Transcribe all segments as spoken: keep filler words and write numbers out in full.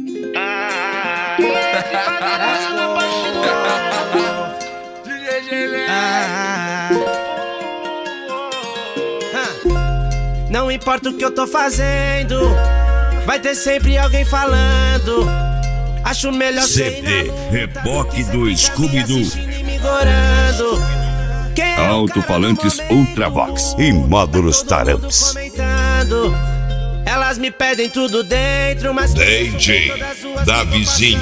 Ah, favela na parte do ano. D J G Ah, não importa o que eu tô fazendo, vai ter sempre alguém falando. Acho melhor C D Reboque do Scooby-Doo. Alto-falantes Ultravox e módulos Taramps. Elas me pedem tudo dentro, mas D J Davizinho.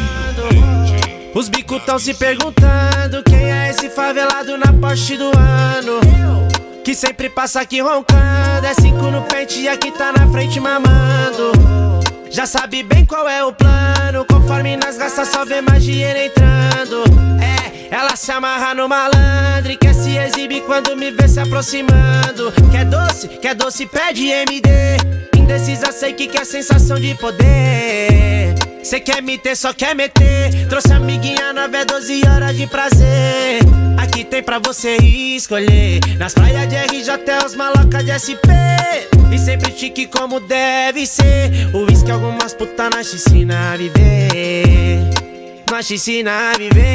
os bicos tão se perguntando quem é esse favelado na Porsche do ano, que sempre passa aqui roncando. É cinco no pente e aqui tá na frente mamando. Já sabe bem qual é o plano, conforme nas raças só vê mais dinheiro entrando. É, ela se amarra no malandro e quer se exibir quando me vê se aproximando. Quer doce, quer doce, pede M D. Indecisa, sei que quer sensação de poder. Cê quer me ter, só quer meter. Trouxe amiguinha nove é doze horas de prazer. Aqui tem pra você escolher. Nas praias de R J é os maloca de S P. E sempre chique como deve ser. O uísque algumas puta na piscina a viver. Na piscina a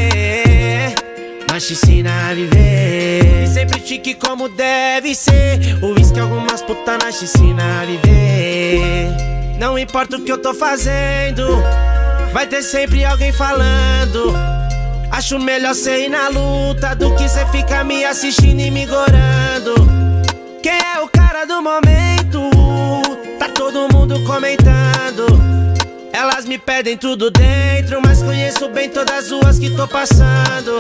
viver. Na piscina a viver. E sempre chique como deve ser. O uísque algumas puta na piscina a viver. Não importa o que eu tô fazendo, vai ter sempre alguém falando. Acho melhor cê ir na luta do que cê ficar me assistindo e me gorando. Quem é o cara do momento? Tá todo mundo comentando. Elas me pedem tudo dentro, mas conheço bem todas as ruas que tô passando.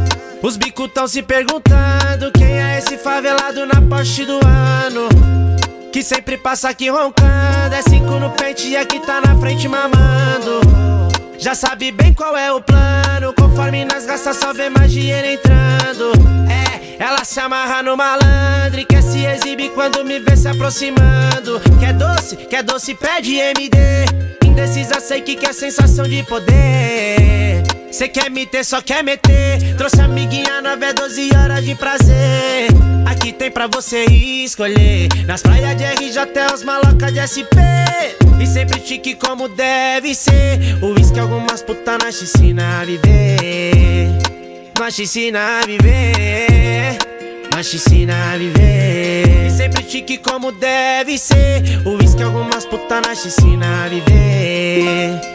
Os bicos tão se perguntando quem é esse favelado na Porsche do ano, que sempre passa aqui roncando. É cinco no pente e aqui tá na frente mamando. Já sabe bem qual é o plano, conforme nas raças só vê mais dinheiro entrando. É, ela se amarra no malandro e quer se exibir quando me vê se aproximando. Quer doce, quer doce, pede M D. Indecisa, sei que quer sensação de poder. Cê quer me ter, só quer meter. Trouxe amiguinha nove é doze horas de prazer. Aqui tem pra você escolher. Nas praias de R J é os maloca de S P. E sempre chique como deve ser. O uísque algumas puta na piscina a viver. Na piscina a viver. Na piscina a viver. E sempre chique como deve ser. O uísque algumas puta na piscina a viver.